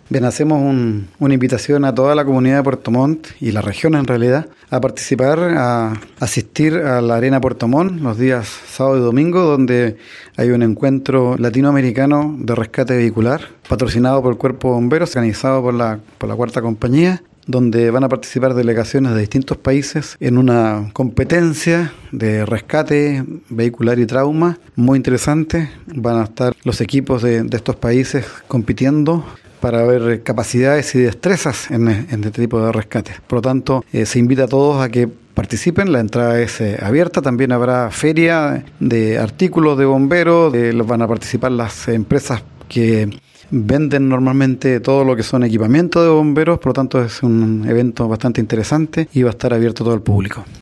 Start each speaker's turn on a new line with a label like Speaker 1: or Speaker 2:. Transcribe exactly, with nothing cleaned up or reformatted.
Speaker 1: Bien, hacemos un, una invitación a toda la comunidad de Puerto Montt y la región en realidad a participar, a asistir a la Arena Puerto Montt los días sábado y domingo, donde hay un encuentro latinoamericano de rescate vehicular patrocinado por el Cuerpo de Bomberos, organizado por la, por la Cuarta Compañía, donde van a participar delegaciones de distintos países en una competencia de rescate vehicular y trauma muy interesante. Van a estar los equipos de, de estos países compitiendo para ver capacidades y destrezas en, en este tipo de rescate. Por lo tanto, eh, se invita a todos a que participen. La entrada es eh, abierta. También habrá feria de artículos de bomberos. Eh, los van a participar las empresas que venden normalmente todo lo que son equipamientos de bomberos. Por lo tanto, es un evento bastante interesante y va a estar abierto a todo el público.